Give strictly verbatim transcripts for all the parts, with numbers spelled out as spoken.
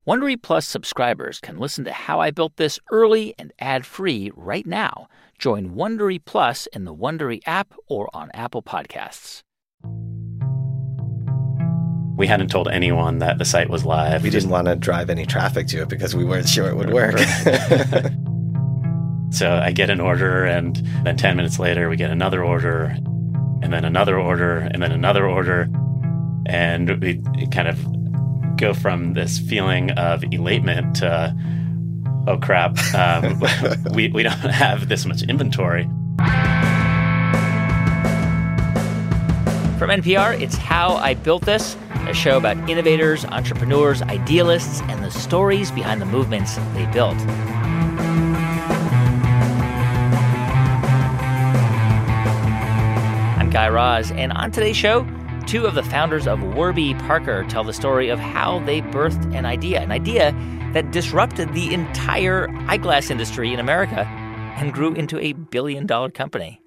Wondery Plus subscribers can listen to How I Built This early and ad-free right now. Join Wondery Plus in the Wondery app or on Apple Podcasts. We hadn't told anyone that the site was live. We didn't want to drive any traffic to it because we weren't sure it would work. So I get an order, and then ten minutes later we get another order, and then another order, and then another order. And we kind of go from this feeling of elatement to, oh crap, um, we, we don't have this much inventory. From N P R, it's How I Built This, a show about innovators, entrepreneurs, idealists, and the stories behind the movements they built. I'm Guy Raz, and on today's show, two of the founders of Warby Parker tell the story of how they birthed an idea, an idea that disrupted the entire eyeglass industry in America and grew into a billion-dollar company.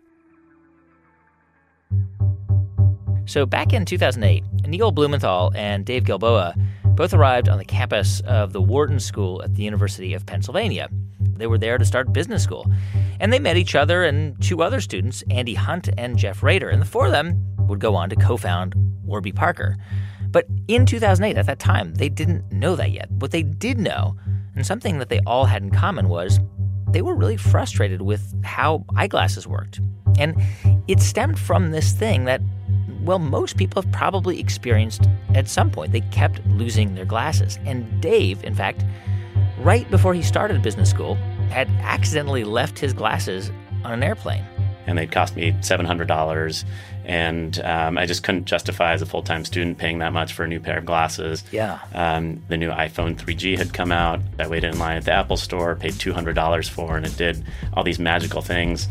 So back in two thousand eight, Neil Blumenthal and Dave Gilboa both arrived on the campus of the Wharton School at the University of Pennsylvania. They were there to start business school. And they met each other and two other students, Andy Hunt and Jeff Rader. And the four of them would go on to co-found Warby Parker. But in two thousand eight, at that time, they didn't know that yet. What they did know, and something that they all had in common, was they were really frustrated with how eyeglasses worked. And it stemmed from this thing that, well, most people have probably experienced at some point. They kept losing their glasses. And Dave, in fact, right before he started business school, had accidentally left his glasses on an airplane. And they'd cost me seven hundred dollars, and um, I just couldn't justify as a full-time student paying that much for a new pair of glasses. Yeah. Um, the new iPhone three G had come out. I waited in line at the Apple store, paid two hundred dollars for, and it did all these magical things.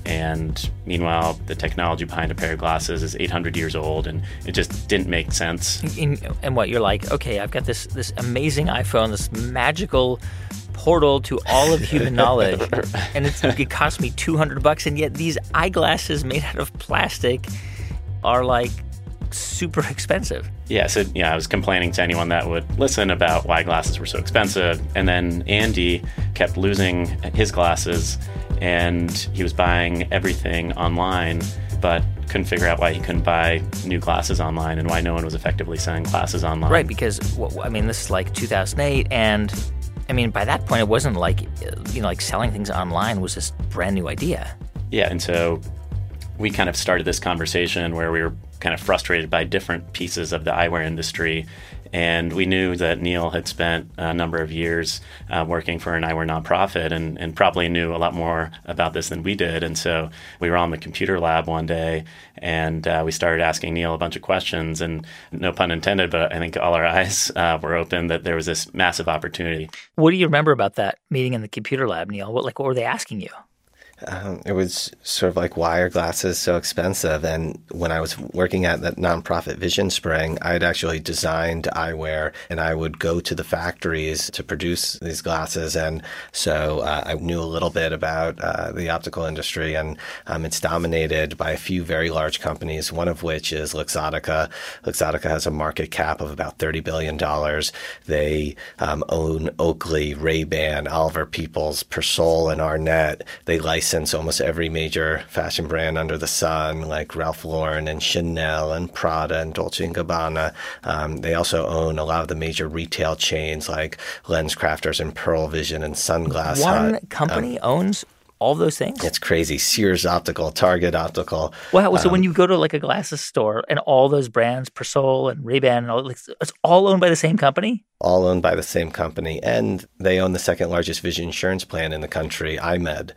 And meanwhile, the technology behind a pair of glasses is eight hundred years old, and it just didn't make sense. And, and what, you're like, okay, I've got this this amazing iPhone, this magical portal to all of human knowledge, and it's, it cost me two hundred bucks, and yet these eyeglasses made out of plastic are like super expensive. Yeah, so yeah, I was complaining to anyone that would listen about why glasses were so expensive. And then Andy kept losing his glasses, and he was buying everything online, but couldn't figure out why he couldn't buy new glasses online and why no one was effectively selling glasses online. Right, because, well, I mean, this is like two thousand eight, and I mean, by that point, it wasn't like, you know, like selling things online was this brand new idea. Yeah, and so we kind of started this conversation where we were kind of frustrated by different pieces of the eyewear industry. And we knew that Neil had spent a number of years uh, working for an eyewear nonprofit and, and probably knew a lot more about this than we did. And so we were on the computer lab one day, and uh, we started asking Neil a bunch of questions. And no pun intended, but I think all our eyes uh, were open that there was this massive opportunity. What do you remember about that meeting in the computer lab, Neil? What, like, what were they asking you? Um, it was sort of like, why are glasses so expensive? And when I was working at that nonprofit Vision Spring, I had actually designed eyewear, and I would go to the factories to produce these glasses. And so uh, I knew a little bit about uh, the optical industry, and um, it's dominated by a few very large companies, one of which is Luxottica. Luxottica has a market cap of about thirty billion dollars. They um, own Oakley, Ray-Ban, Oliver Peoples, Persol, and Arnett. They license almost every major fashion brand under the sun, like Ralph Lauren and Chanel and Prada and Dolce and Gabbana. Um, they also own a lot of the major retail chains like LensCrafters and Pearle Vision and Sunglass One Hut. company um, owns all those things? It's crazy. Sears Optical, Target Optical. Wow. So um, when you go to like a glasses store and all those brands, Persol and Ray-Ban, and all, like, it's all owned by the same company? All owned by the same company. And they own the second largest vision insurance plan in the country, iMed.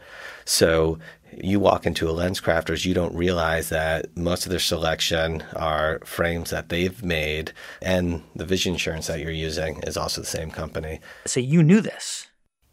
So you walk into a LensCrafters, you don't realize that most of their selection are frames that they've made, and the vision insurance that you're using is also the same company. So you knew this.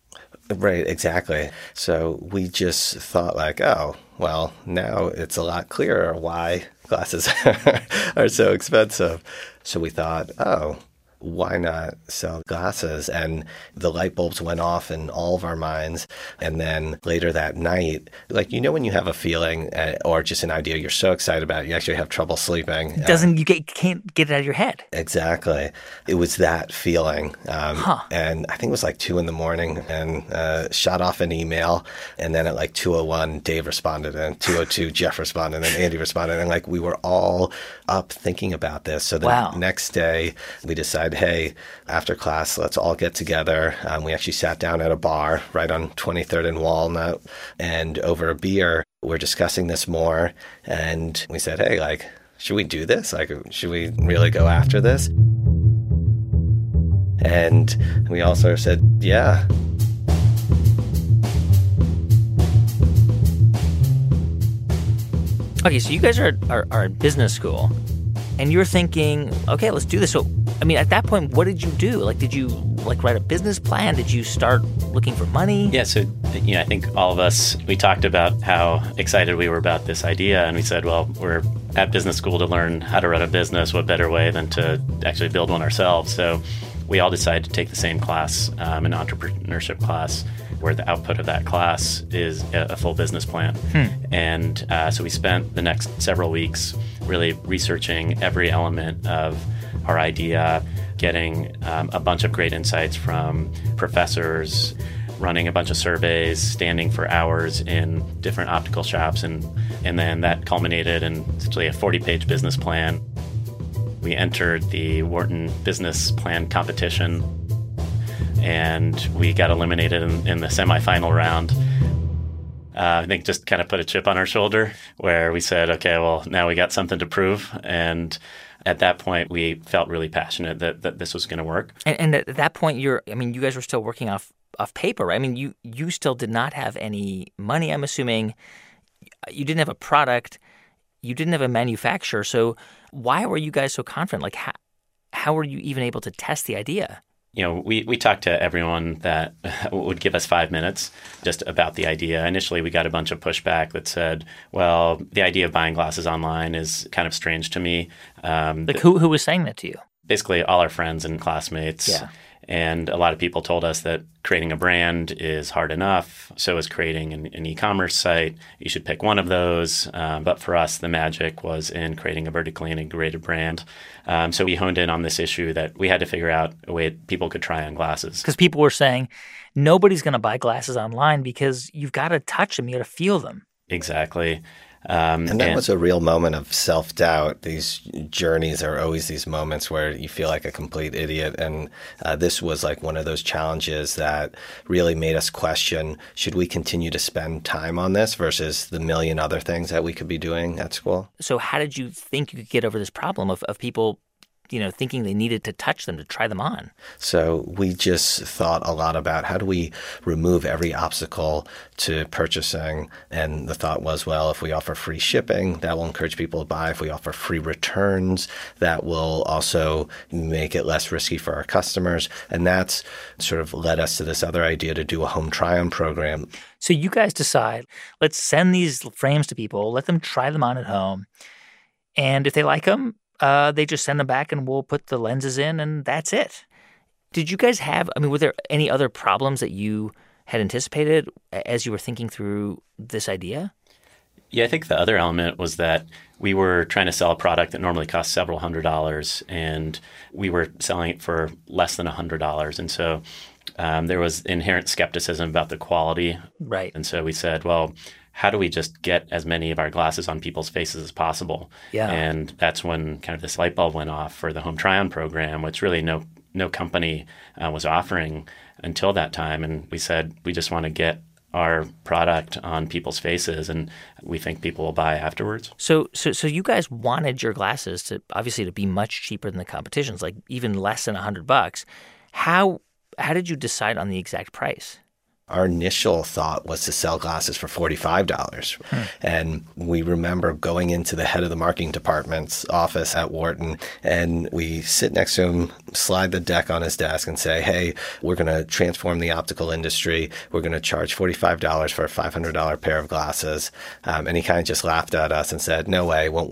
Right, exactly. So we just thought like, oh, well, now it's a lot clearer why glasses are so expensive. So we thought, oh, why not sell glasses? And the light bulbs went off in all of our minds. And then later that night, like, you know, when you have a feeling uh, or just an idea you're so excited about, you actually have trouble sleeping. Doesn't, uh, you get, can't get it out of your head. Exactly. It was that feeling. Um, huh. And I think it was like two in the morning and uh, shot off an email. And then at like two oh one, Dave responded, and two oh two, Jeff responded, and then Andy responded. And like, we were all up thinking about this. So the wow. next day we decided, hey, after class, let's all get together. Um, we actually sat down at a bar right on twenty-third and Walnut, and over a beer, we're discussing this more. And we said, hey, like, should we do this? Like, should we really go after this? And we all sort of said, yeah. Okay, so you guys are, are, are in business school, and you're thinking, okay, let's do this. So, I mean, at that point, what did you do? Like, did you, like, write a business plan? Did you start looking for money? Yeah, so, you know, I think all of us, we talked about how excited we were about this idea, and we said, well, we're at business school to learn how to run a business. What better way than to actually build one ourselves? So we all decided to take the same class, um, an entrepreneurship class, where the output of that class is a, a full business plan. Hmm. And uh, so we spent the next several weeks really researching every element of our idea, getting um, a bunch of great insights from professors, running a bunch of surveys, standing for hours in different optical shops, and, and then that culminated in essentially a forty-page business plan. We entered the Wharton Business Plan competition, and we got eliminated in, in the semifinal round. Uh, I think just kind of put a chip on our shoulder where we said, okay, well, now we got something to prove. And at that point, we felt really passionate that, that this was going to work. And, and at that point, you're, I mean, you guys were still working off, off paper, right? I mean, you, you still did not have any money, I'm assuming. You didn't have a product. You didn't have a manufacturer. So why were you guys so confident? Like, how, how were you even able to test the idea? You know, we, we talked to everyone that would give us five minutes just about the idea. Initially, we got a bunch of pushback that said, well, the idea of buying glasses online is kind of strange to me. Um, like, who, who was saying that to you? Basically, all our friends and classmates. Yeah. And a lot of people told us that creating a brand is hard enough. So is creating an, an e-commerce site. You should pick one of those. Um, but for us, the magic was in creating a vertically integrated brand. Um, so we honed in on this issue that we had to figure out a way people could try on glasses. Because people were saying, nobody's going to buy glasses online because you've got to touch them. You got to feel them. Exactly. Um, and that and, was a real moment of self-doubt. These journeys are always these moments where you feel like a complete idiot. And uh, this was like one of those challenges that really made us question, should we continue to spend time on this versus the million other things that we could be doing at school? So how did you think you could get over this problem of, of people, you know, thinking they needed to touch them to try them on? So we just thought a lot about how do we remove every obstacle to purchasing. And the thought was, well, if we offer free shipping, that will encourage people to buy. If we offer free returns, that will also make it less risky for our customers. And that's sort of led us to this other idea to do a home try-on program. So you guys decide, let's send these frames to people, let them try them on at home. And if they like them, Uh, they just send them back and we'll put the lenses in and that's it. Did you guys have, I mean, were there any other problems that you had anticipated as you were thinking through this idea? Yeah, I think the other element was that we were trying to sell a product that normally costs several hundred dollars and we were selling it for less than a hundred dollars. And so um, there was inherent skepticism about the quality. Right. And so we said, well, how do we just get as many of our glasses on people's faces as possible? Yeah. And that's when kind of this light bulb went off for the home try-on program, which really no no company uh, was offering until that time. And we said, we just want to get our product on people's faces, and we think people will buy afterwards. So, so, so you guys wanted your glasses to obviously to be much cheaper than the competition's, like even less than a hundred bucks. How how did you decide on the exact price? Our initial thought was to sell glasses for forty-five dollars. Hmm. And we remember going into the head of the marketing department's office at Wharton, and we sit next to him, slide the deck on his desk and say, hey, we're going to transform the optical industry. We're going to charge forty-five dollars for a five hundred dollars pair of glasses. Um, and he kind of just laughed at us and said, no way, it won't work.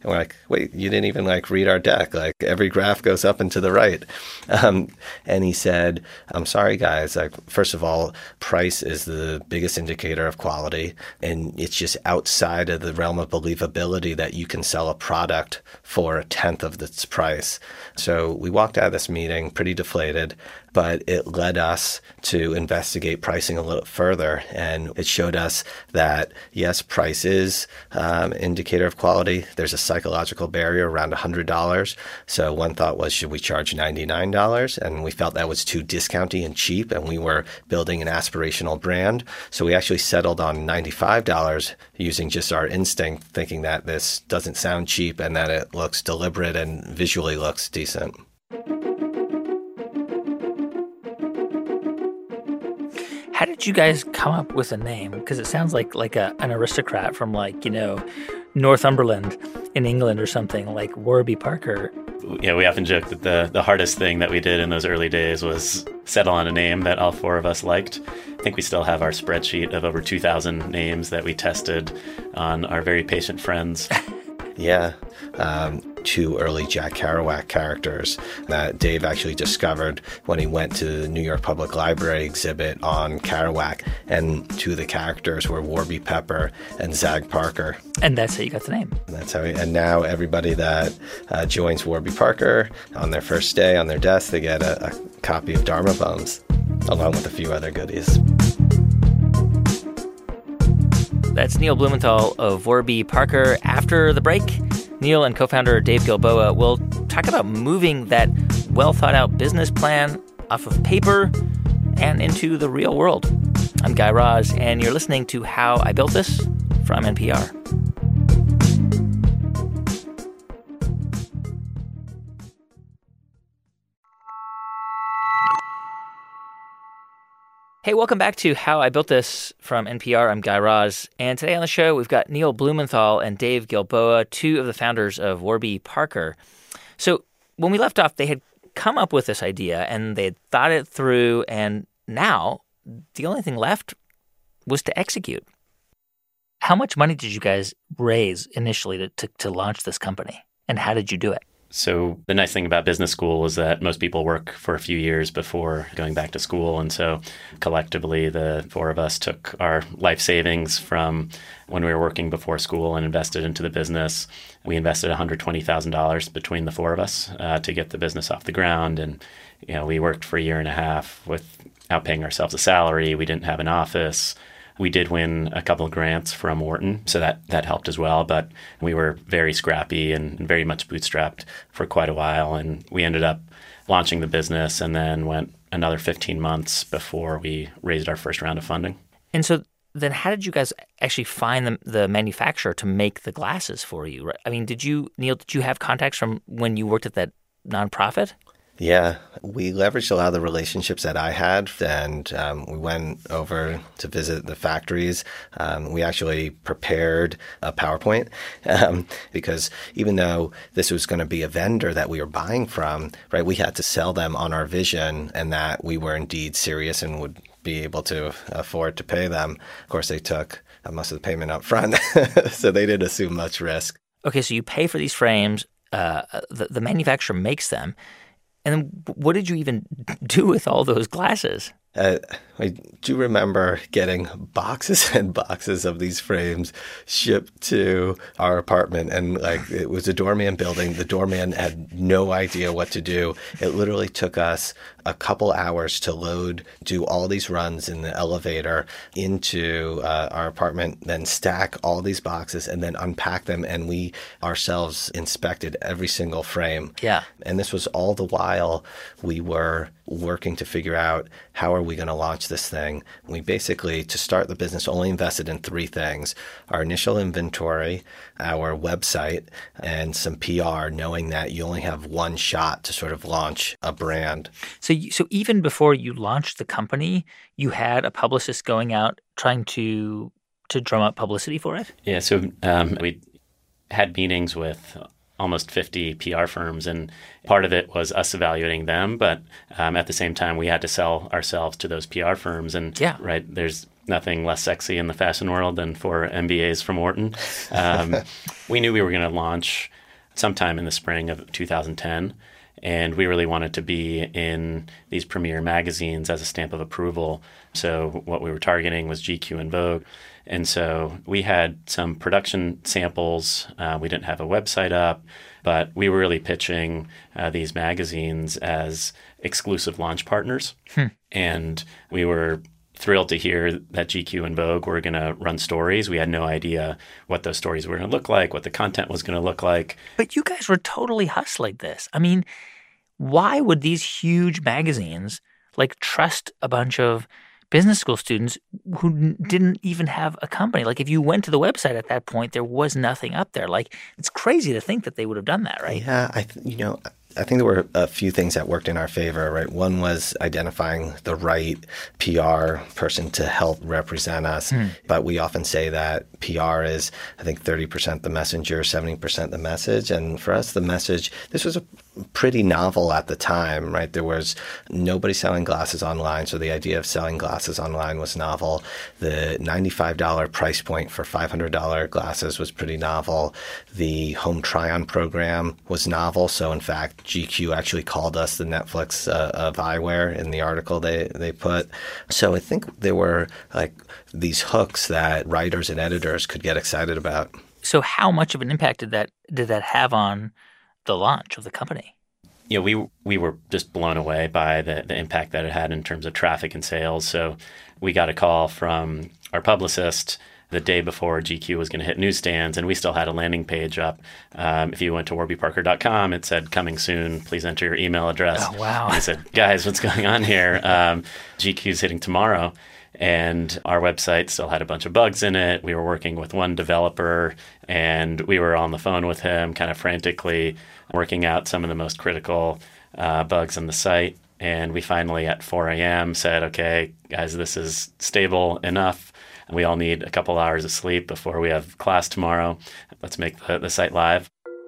And we're like, wait, you didn't even like read our deck. Like every graph goes up and to the right. Um, and he said, I'm sorry, guys. Like, first of all, price is the biggest indicator of quality. And it's just outside of the realm of believability that you can sell a product for a tenth of its price. So we walked out of this meeting pretty deflated, but it led us to investigate pricing a little further. And it showed us that, yes, price is um, an indicator of quality. There's a psychological barrier around one hundred dollars. So one thought was, should we charge ninety-nine dollars? And we felt that was too discounty and cheap, and we were building an aspirational brand. So we actually settled on ninety-five dollars using just our instinct, thinking that this doesn't sound cheap and that it looks deliberate and visually looks decent. How did you guys come up with a name? Because it sounds like like a, an aristocrat from like, you know, Northumberland in England or something, like Warby Parker. Yeah, we often joke that the, the hardest thing that we did in those early days was settle on a name that all four of us liked. I think we still have our spreadsheet of over two thousand names that we tested on our very patient friends. Yeah. Um, two early Jack Kerouac characters that Dave actually discovered when he went to the New York Public Library exhibit on Kerouac. And two of the characters were Warby Pepper and Zag Parker. And that's how you got the name. And that's how. We, and now everybody that uh, joins Warby Parker on their first day on their desk, they get a, a copy of Dharma Bums, along with a few other goodies. That's Neil Blumenthal of Warby Parker. After the break, Neil and co-founder Dave Gilboa will talk about moving that well-thought-out business plan off of paper and into the real world. I'm Guy Raz, and you're listening to How I Built This from N P R. Hey, welcome back to How I Built This from N P R. I'm Guy Raz, and today on the show, we've got Neil Blumenthal and Dave Gilboa, two of the founders of Warby Parker. So when we left off, they had come up with this idea, and they had thought it through, and now the only thing left was to execute. How much money did you guys raise initially to, to, to launch this company, and how did you do it? So the nice thing about business school is that most people work for a few years before going back to school. And so collectively, the four of us took our life savings from when we were working before school and invested into the business. We invested one hundred twenty thousand dollars between the four of us uh, to get the business off the ground. And, you know, we worked for a year and a half without paying ourselves a salary. We didn't have an office. We did win a couple of grants from Wharton, so that, that helped as well. But we were very scrappy and very much bootstrapped for quite a while. And we ended up launching the business and then went another fifteen months before we raised our first round of funding. And so then how did you guys actually find the, the manufacturer to make the glasses for you? I mean, did you, Neil, did you have contacts from when you worked at that nonprofit? Yeah, we leveraged a lot of the relationships that I had, and um, we went over to visit the factories. Um, we actually prepared a PowerPoint um, because even though this was going to be a vendor that we were buying from, right, we had to sell them on our vision and that we were indeed serious and would be able to afford to pay them. Of course, they took most of the payment up front, so they didn't assume much risk. Okay, so you pay for these frames. Uh, the, the manufacturer makes them. And then what did you even do with all those glasses? Uh, I do remember getting boxes and boxes of these frames shipped to our apartment. And like it was a doorman building. The doorman had no idea what to do. It literally took us a couple hours to load, do all these runs in the elevator into uh, our apartment, then stack all these boxes and then unpack them. And we ourselves inspected every single frame. Yeah. And this was all the while we were working to figure out how are we going to launch this thing. We basically, to start the business, only invested in three things: our initial inventory, our website, and some P R, knowing that you only have one shot to sort of launch a brand. So, you, so even before you launched the company, you had a publicist going out trying to to drum up publicity for it? Yeah, so um, we had meetings with almost fifty P R firms, and part of it was us evaluating them, but um, at the same time, we had to sell ourselves to those P R firms. And yeah. right, there's nothing less sexy in the fashion world than for M B As from Wharton. Um, we knew we were going to launch sometime in the spring of two thousand ten. And we really wanted to be in these premier magazines as a stamp of approval. So what we were targeting was G Q and Vogue. And so we had some production samples. Uh, we didn't have a website up, but we were really pitching uh, these magazines as exclusive launch partners. Hmm. And we were thrilled to hear that G Q and Vogue were going to run stories. We had no idea what those stories were going to look like, what the content was going to look like. But you guys were totally hustling this. I mean, why would these huge magazines like trust a bunch of business school students who n- didn't even have a company? Like if you went to the website at that point, there was nothing up there. Like it's crazy to think that they would have done that, right? Yeah, I th- you know, I think there were a few things that worked in our favor, right? One was identifying the right P R person to help represent us. Mm. But we often say that P R is, I think, thirty percent the messenger, seventy percent the message. And for us, the message, this was a pretty novel at the time, right? There was nobody selling glasses online. So the idea of selling glasses online was novel. The ninety-five dollars price point for five hundred dollars glasses was pretty novel. The home try-on program was novel. So in fact, G Q actually called us the Netflix uh, of eyewear in the article they, they put. So I think there were like these hooks that writers and editors could get excited about. So how much of an impact did that did that have on the launch of the company? You know, we we were just blown away by the, the impact that it had in terms of traffic and sales. So we got a call from our publicist the day before G Q was going to hit newsstands, and we still had a landing page up. Um, if you went to warby parker dot com, it said, coming soon, please enter your email address. Oh, wow. And I said, guys, what's going on here? Um, G Q's hitting tomorrow. And our website still had a bunch of bugs in it. We were working with one developer, and we were on the phone with him kind of frantically working out some of the most critical uh, bugs on the site. And we finally, at four a.m., said, okay, guys, this is stable enough. We all need a couple hours of sleep before we have class tomorrow. Let's make the, the site live.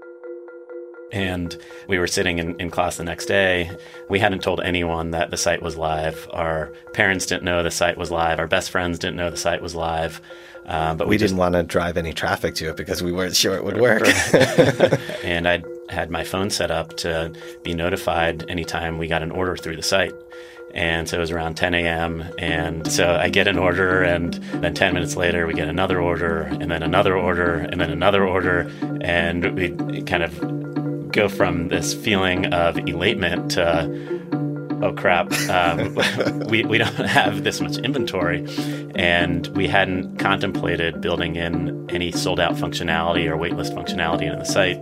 And we were sitting in, in class the next day. We hadn't told anyone that the site was live. Our parents didn't know the site was live. Our best friends didn't know the site was live. Uh, but we, we just, didn't want to drive any traffic to it because we weren't sure it would work. And I had my phone set up to be notified anytime we got an order through the site. And so it was around ten a.m. And so I get an order, and then ten minutes later, we get another order, and then another order, and then another order. And we kind of go from this feeling of elatement to, oh, crap, um, we, we don't have this much inventory. And we hadn't contemplated building in any sold-out functionality or waitlist functionality into the site.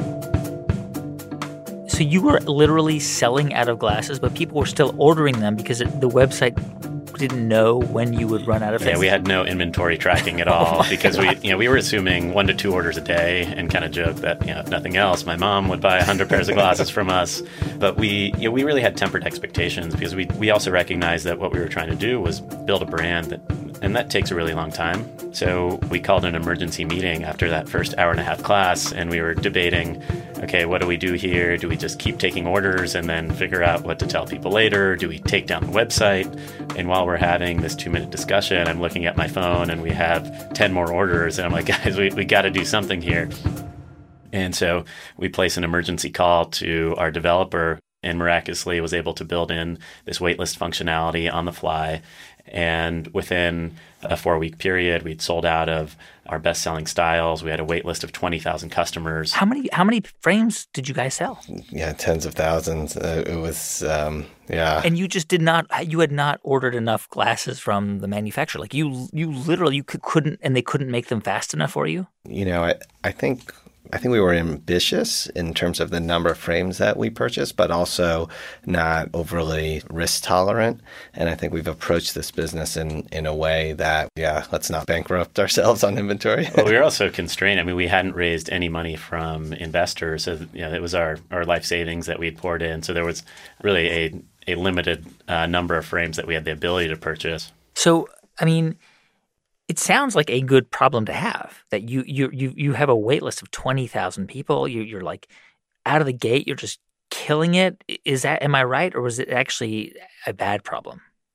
So you were literally selling out of glasses, but people were still ordering them because it, the website didn't know when you would run out of things? Yeah, we had no inventory tracking at all oh because God. we, you know, we were assuming one to two orders a day and kind of joked that, you know, if nothing else, my mom would buy one hundred pairs of glasses from us. But we, you know, we really had tempered expectations because we, we also recognized that what we were trying to do was build a brand that, and that takes a really long time. So we called an emergency meeting after that first hour and a half class, and we were debating, okay, what do we do here? Do we just keep taking orders and then figure out what to tell people later? Do we take down the website? And while we're having this two-minute discussion, I'm looking at my phone, and we have ten more orders, and I'm like, guys, we, we got to do something here. And so we place an emergency call to our developer, and miraculously was able to build in this waitlist functionality on the fly. And within a four-week period, we'd sold out of our best-selling styles. We had a wait list of twenty thousand customers. How many how many frames did you guys sell? Yeah, tens of thousands. Uh, it was, um, yeah. And you just did not, you had not ordered enough glasses from the manufacturer. Like you, you literally, you could, couldn't, and they couldn't make them fast enough for you? You know, I, I think... I think we were ambitious in terms of the number of frames that we purchased, but also not overly risk tolerant. And I think we've approached this business in, in a way that, yeah, let's not bankrupt ourselves on inventory. Well, we were also constrained. I mean, we hadn't raised any money from investors. So, you know, it was our, our life savings that we'd poured in. So there was really a, a limited uh, number of frames that we had the ability to purchase. So, I mean... It sounds like a good problem to have, that you you you you have a wait list of twenty thousand people. You, you're like out of the gate. You're just killing it. Is that, am I right? Or was it actually a bad problem?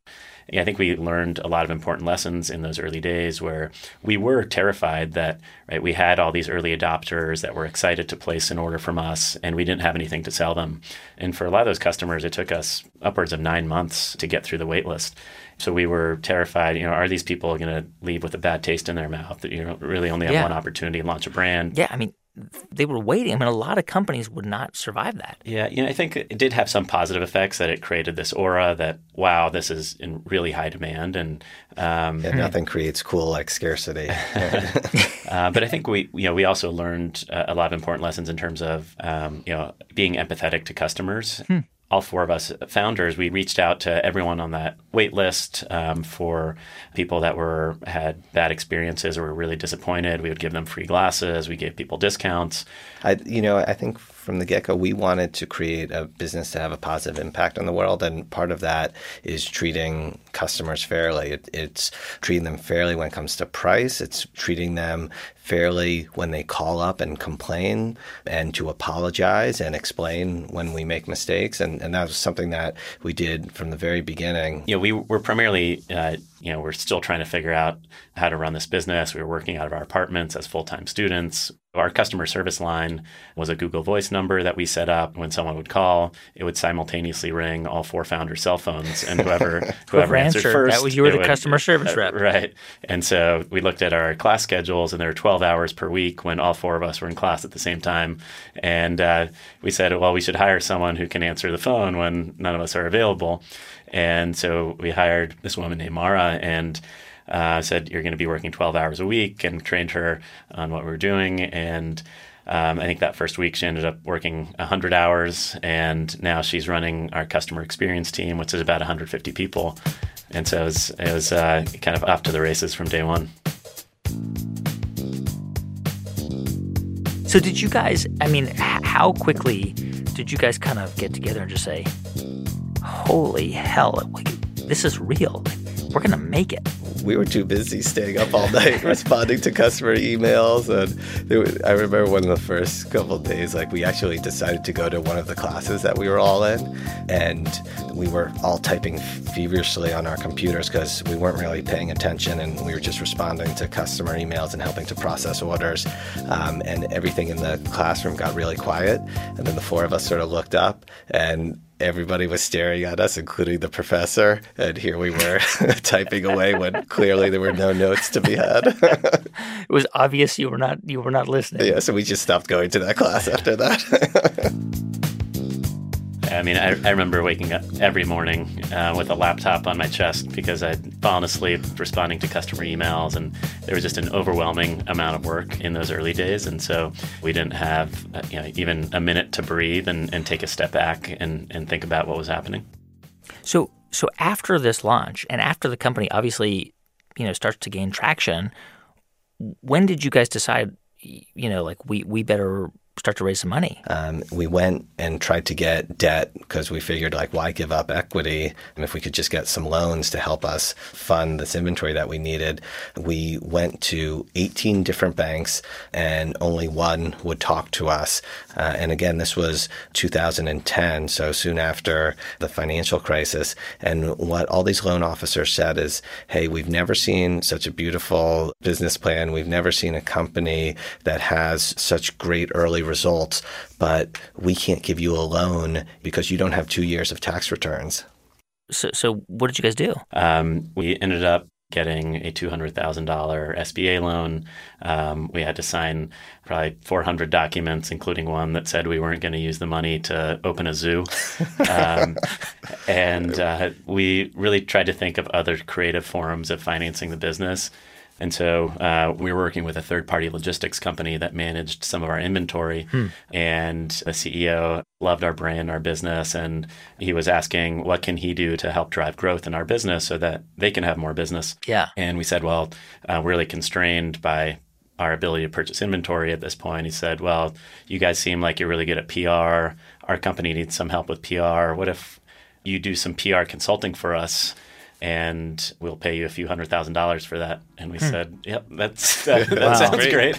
I think we learned a lot of important lessons in those early days where we were terrified that, right, we had all these early adopters that were excited to place an order from us, and we didn't have anything to sell them. And for a lot of those customers, it took us upwards of nine months to get through the wait list. So we were terrified, you know, are these people going to leave with a bad taste in their mouth? That you know, really only have Yeah. one opportunity to launch a brand. Yeah, I mean, they were waiting. I mean, a lot of companies would not survive that. Yeah, you know, I think it did have some positive effects that it created this aura that, wow, this is in really high demand. And um, Yeah, nothing creates cool like scarcity. uh, but I think we, you know, we also learned uh, a lot of important lessons in terms of, um, you know, being empathetic to customers. Hmm. All four of us founders, we reached out to everyone on that wait list um, for people that were had bad experiences or were really disappointed. We would give them free glasses. We gave people discounts. I, you know, I think from the get-go, we wanted to create a business to have a positive impact on the world, and part of that is treating customers fairly. It, it's treating them fairly when it comes to price. It's treating them fairly when they call up and complain, and to apologize and explain when we make mistakes. And, and that was something that we did from the very beginning. You know, we were primarily, uh, you know, we're still trying to figure out how to run this business. We were working out of our apartments as full-time students. Our customer service line was a Google Voice number that we set up. When someone would call, it would simultaneously ring all four founders' cell phones, and whoever whoever, Whoever answered, answered, first, that was you were it the would- customer service rep. uh, right? And so we looked at our class schedules, and there were twelve hours per week when all four of us were in class at the same time. And uh, we said, well, we should hire someone who can answer the phone when none of us are available. And so we hired this woman named Mara, and uh, said, you're going to be working twelve hours a week, and trained her on what we were doing. And um, I think that first week she ended up working one hundred hours, and now she's running our customer experience team, which is about one hundred fifty people. And so it was, it was uh, kind of off to the races from day one. So did you guys, I mean, h- how quickly did you guys kind of get together and just say, holy hell, like, this is real. Like, we're going to make it. We were too busy staying up all night responding to customer emails. And there was, I remember one of the first couple of days, like we actually decided to go to one of the classes that we were all in. And we were all typing feverishly on our computers because we weren't really paying attention, and we were just responding to customer emails and helping to process orders. Um, and everything in the classroom got really quiet. And then the four of us sort of looked up, and everybody was staring at us, including the professor. And here we were typing away when clearly there were no notes to be had. It was obvious you were not you were not listening. Yeah, so we just stopped going to that class after that. I mean, I, I remember waking up every morning uh, with a laptop on my chest because I'd fallen asleep responding to customer emails, and there was just an overwhelming amount of work in those early days. And so we didn't have uh, you know, even a minute to breathe and, and take a step back and, and think about what was happening. So so after this launch, and after the company obviously, you know, starts to gain traction, when did you guys decide, you know, like we, we better start to raise some money? Um, we went and tried to get debt because we figured, like, why give up equity? And if we could just get some loans to help us fund this inventory that we needed. We went to eighteen different banks, and only one would talk to us. Uh, and again, this was two thousand ten, so soon after the financial crisis. And what all these loan officers said is, hey, we've never seen such a beautiful business plan. We've never seen a company that has such great early results, but we can't give you a loan because you don't have two years of tax returns. So so what did you guys do? Um, we ended up getting a two hundred thousand dollars S B A loan. Um, we had to sign probably four hundred documents, including one that said we weren't going to use the money to open a zoo. Um, and uh, we really tried to think of other creative forms of financing the business. And so uh, we were working with a third-party logistics company that managed some of our inventory. Hmm. And the C E O loved our brand, our business, and he was asking, what can he do to help drive growth in our business so that they can have more business? Yeah. And we said, well, uh, we're really constrained by our ability to purchase inventory at this point. He said, well, you guys seem like you're really good at P R. Our company needs some help with P R. What if you do some P R consulting for us? And we'll pay you a few hundred thousand dollars for that. And we hmm. said, yep, that's, that, that wow. sounds great.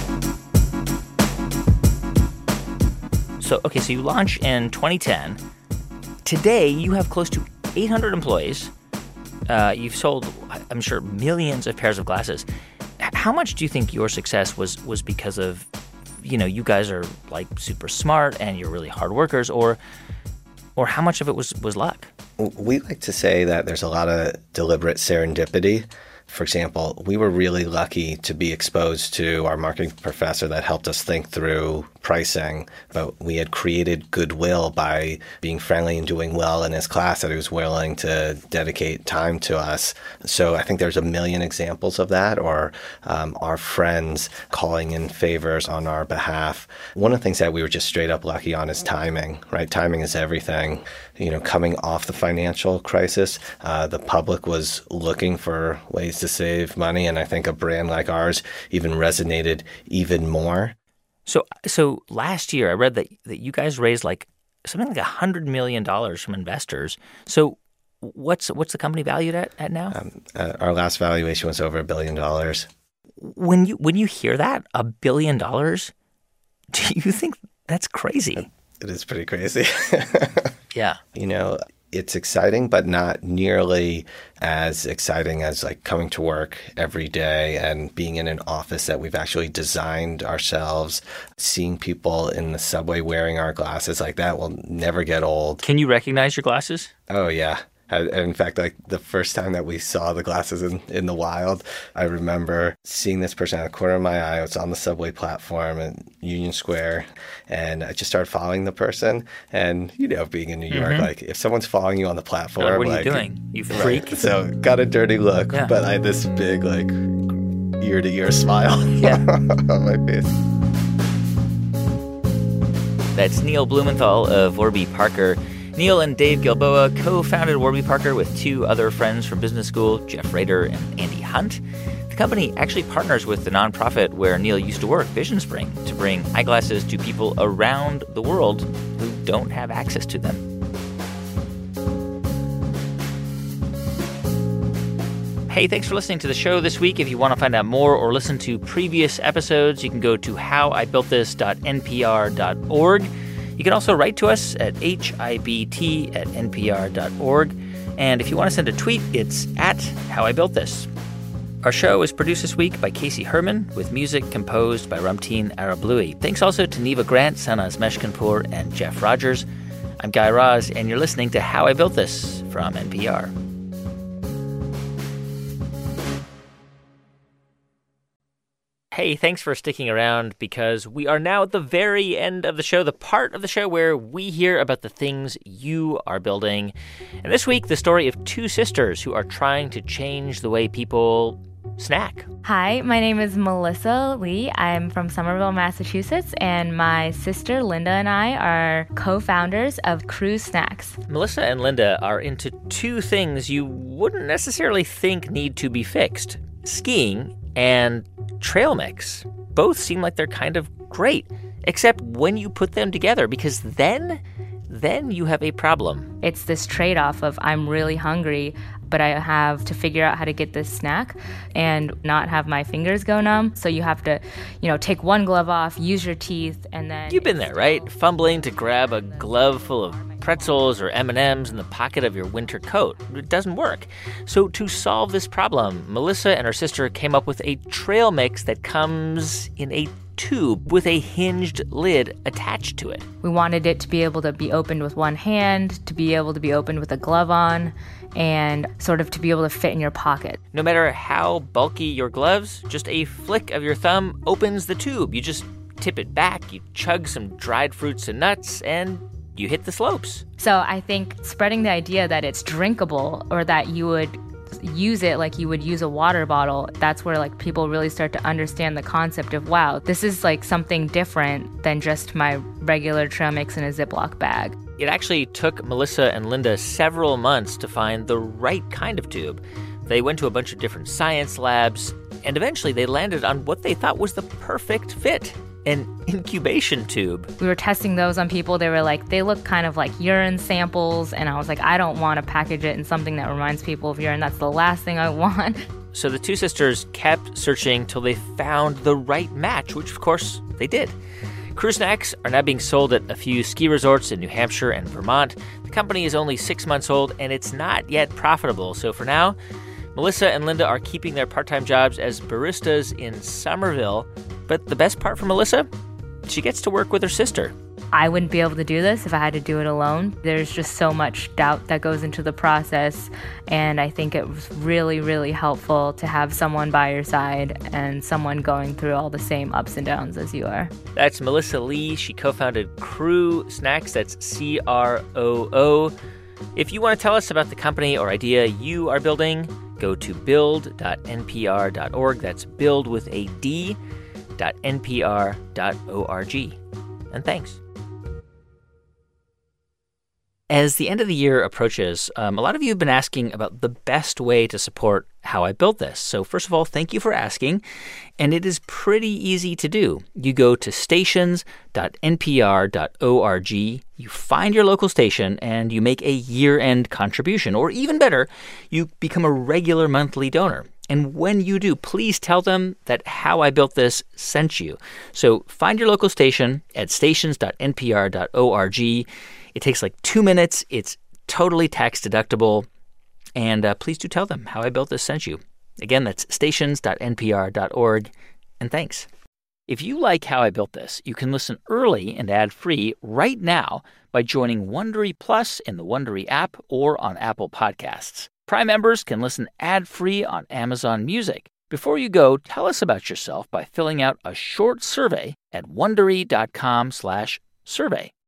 So, okay, so you launch in twenty ten. today, you have close to eight hundred employees. Uh, you've sold, I'm sure, millions of pairs of glasses. How much do you think your success was was because of, you know, you guys are like super smart and you're really hard workers, or or how much of it was, was luck? We like to say that there's a lot of deliberate serendipity. For example, we were really lucky to be exposed to our marketing professor that helped us think through pricing, but we had created goodwill by being friendly and doing well in his class that he was willing to dedicate time to us. So I think there's a million examples of that, or um, our friends calling in favors on our behalf. One of the things that we were just straight up lucky on is timing, right? Timing is everything. You know, coming off the financial crisis, uh, the public was looking for ways to save money, and I think a brand like ours even resonated even more. So so last year, I read that, that you guys raised like something like one hundred million dollars from investors. So what's what's the company valued at, at now? Um, uh, our last valuation was over a billion dollars. When you when you hear that, a billion dollars, do you think that's crazy? It is pretty crazy. Yeah. You know, it's exciting, but not nearly as exciting as like coming to work every day and being in an office that we've actually designed ourselves. Seeing people in the subway wearing our glasses like that will never get old. Can you recognize your glasses? Oh, yeah. In fact, like the first time that we saw the glasses in, in the wild, I remember seeing this person out of the corner of my eye. I was on the subway platform in Union Square, and I just started following the person. And, you know, being in New York, mm-hmm. like if someo's following you on the platform, like, what are like, you doing? You freak. Right. So got a dirty look, yeah. But I had this big, like, ear-to-ear smile yeah. on my face. That's Neil Blumenthal of Warby Parker. Neil and Dave Gilboa co-founded Warby Parker with two other friends from business school, Jeff Rader and Andy Hunt. The company actually partners with the nonprofit where Neil used to work, Vision Spring, to bring eyeglasses to people around the world who don't have access to them. Hey, thanks for listening to the show this week. If you want to find out more or listen to previous episodes, you can go to how I built this dot n p r dot org. You can also write to us at H I B T at N P R dot org. And if you want to send a tweet, it's at How I Built This. Our show is produced this week by Casey Herman, with music composed by Ramteen Arablouei. Thanks also to Neva Grant, Sanaz Meshkinpour, and Jeff Rogers. I'm Guy Raz, and you're listening to How I Built This from N P R. Hey, thanks for sticking around, because we are now at the very end of the show, the part of the show where we hear about the things you are building. And this week, the story of two sisters who are trying to change the way people snack. Hi, my name is Melissa Lee. I'm from Somerville, Massachusetts, and my sister Linda and I are co-founders of Crew Snacks. Melissa and Linda are into two things you wouldn't necessarily think need to be fixed: skiing and trail mix. Both seem like they're kind of great, except when you put them together, because then, then you have a problem. It's this trade-off of I'm really hungry, but I have to figure out how to get this snack and not have my fingers go numb. So you have to, you know, take one glove off, use your teeth, and then... You've been there, right? Fumbling to grab a glove full of pretzels or M and M's in the pocket of your winter coat. It doesn't work. So to solve this problem, Melissa and her sister came up with a trail mix that comes in a tube with a hinged lid attached to it. We wanted it to be able to be opened with one hand, to be able to be opened with a glove on, and sort of to be able to fit in your pocket. No matter how bulky your gloves, just a flick of your thumb opens the tube. You just tip it back, you chug some dried fruits and nuts, and you hit the slopes. So I think spreading the idea that it's drinkable, or that you would use it like you would use a water bottle, that's where like people really start to understand the concept of, wow, this is like something different than just my regular trail mix in a Ziploc bag. It actually took Melissa and Linda several months to find the right kind of tube. They went to a bunch of different science labs, and eventually they landed on what they thought was the perfect fit: an incubation tube. We were testing those on people. They were like, they look kind of like urine samples. And I was like, I don't want to package it in something that reminds people of urine. That's the last thing I want. So the two sisters kept searching till they found the right match, which of course they did. Crew Snacks are now being sold at a few ski resorts in New Hampshire and Vermont. The company is only six months old, and it's not yet profitable. So for now, Melissa and Linda are keeping their part-time jobs as baristas in Somerville. But the best part for Melissa? She gets to work with her sister. I wouldn't be able to do this if I had to do it alone. There's just so much doubt that goes into the process, and I think it was really, really helpful to have someone by your side and someone going through all the same ups and downs as you are. That's Melissa Lee. She co-founded Crew Snacks. That's C R O O. If you want to tell us about the company or idea you are building, go to build dot n p r dot org. That's build with a D, dot N P R dot org. And thanks. As the end of the year approaches, um, a lot of you have been asking about the best way to support How I Built This. So first of all, thank you for asking. And it is pretty easy to do. You go to stations dot n p r dot org, you find your local station, and you make a year-end contribution. Or even better, you become a regular monthly donor. And when you do, please tell them that How I Built This sent you. So find your local station at stations dot n p r dot org. It takes like two minutes. It's totally tax deductible. And uh, please do tell them How I Built This sent you. Again, that's stations dot n p r dot org. And thanks. If you like How I Built This, you can listen early and ad-free right now by joining Wondery Plus in the Wondery app or on Apple Podcasts. Prime members can listen ad-free on Amazon Music. Before you go, tell us about yourself by filling out a short survey at wondery dot com slash survey.